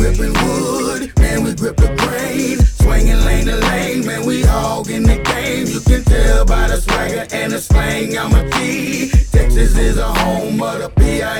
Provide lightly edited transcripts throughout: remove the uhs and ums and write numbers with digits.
gripping wood, man, we grip the grain. Swinging lane to lane, man, we hog in the game. You can tell by the swagger and the slang, I'm a G. Texas is a home of the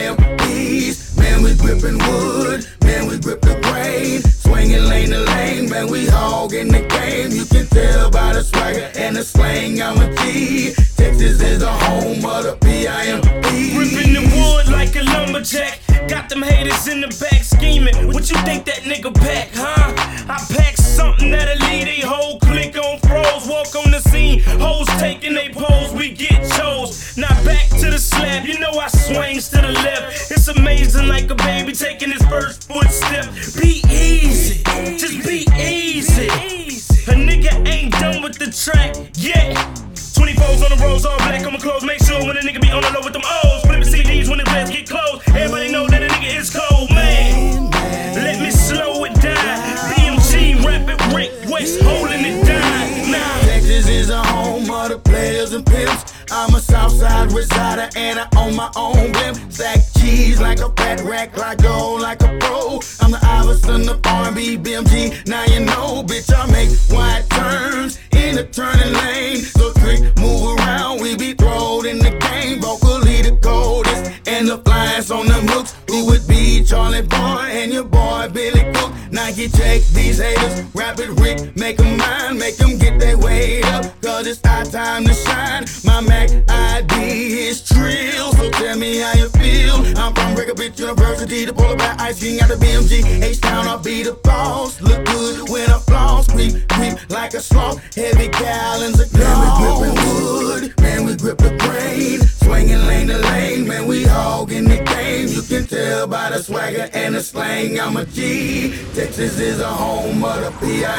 PIMPs. Man, we gripping wood, man, we grip the grain. Swinging lane to lane, man, we hog in the game. You can tell by the swagger and the slang, I'm a G. Texas is a home of the PIMPs. Ripping the wood like a lumberjack. Got them haters in the back scheming. What you think that nigga pack, huh? I pack something that'll lead they whole clique on froze. Walk on the scene, hoes taking they pose, we get chose. Now back to the slab, you know I swings to the left. It's amazing like a baby taking his first footstep. Be easy, just be easy. A nigga ain't done with the track yet. 24s on the roads, all black on my clothes. Make sure when a nigga be on the low with them O's. Flipping CDs when the reds get closed. Everybody know that a nigga is cold, man. Let me slow it down. BMG, Rapid Rick West, holding it down. Now Texas is a home of the players and pimps. I'm a Southside resider and I own my own blimp. Stack cheese like a fat rack, like gold like a pro. I'm the Iverson of R&B, BMG. Now you know, bitch, I make wide turns in the turning lane. So trick, move around, we be throwed in the game. Vocally the coldest and the flyest on the mooks. Who would be Charlie Boy and your boy Billy Cook? Nike check these haters, Rapid Rick, make them mine, make them get their weight up. Cause it's our time to shine. My Mac ID is trill, so tell me how you feel. I'm from Breakabit University, the polar bear ice king out the BMG. H-Town, I'll be the boss. Look good when I floss, creep like a sloth. Heavy gallons of gold. Man, we gripping wood, man, we grip the grain. Swinging lane to lane, man, we hog in the game. You can tell by the swagger and the slang, I'm a G. Texas is a home of the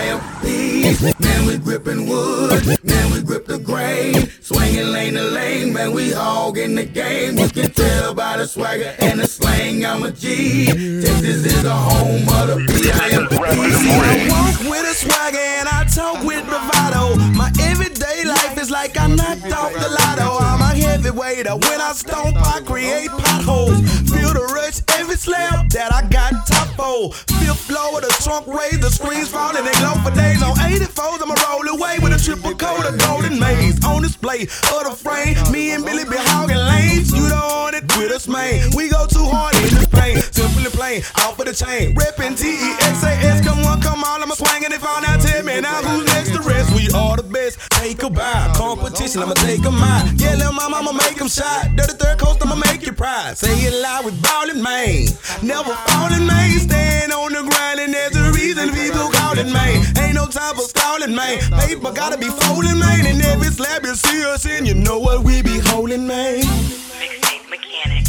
PIMPs. Man, we gripping wood, man, we grip the grain. Swinging lane to lane, man, we hog in the game. You can tell by the swagger and the slang, I'm a G. Texas is a home of the PIMPs. I walk with a swagger and I talk with bravado. My everyday life is like I knocked off the lotto. I'm a heavyweight, when I stomp I create potholes. Feel the rush every slap that I got top fold. Fifth floor of the trunk raised, the screens falling, they glow for days. On 84s I'ma roll away with a triple coat of golden maze. On display of the frame, me and Billy be hogging lanes. You don't want it with us, man. We go too hard in this plane, simply plain, off of the chain. Reppin' TEXAS, come on, come on, I'ma swing it if I now tell me now who's next to rest. We are the best, take a bow. Competition, I'ma take a mile. Yeah, little mama, I'ma make them shot. Dirty third coast, I'ma make you proud. Say it loud, we ballin', man. Never fallin', man. Stand on the grind and there's a reason people callin', man. Ain't no time for stallin', man. Paper gotta be foldin', man. And every slab you see us in, you know what we be holdin', man. Mixtape mechanic.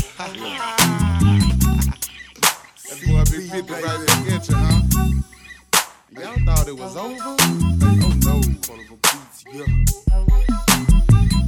That boy Big 50 right there get you, huh? Y'all thought it was over? Oh no, for the beats, yeah.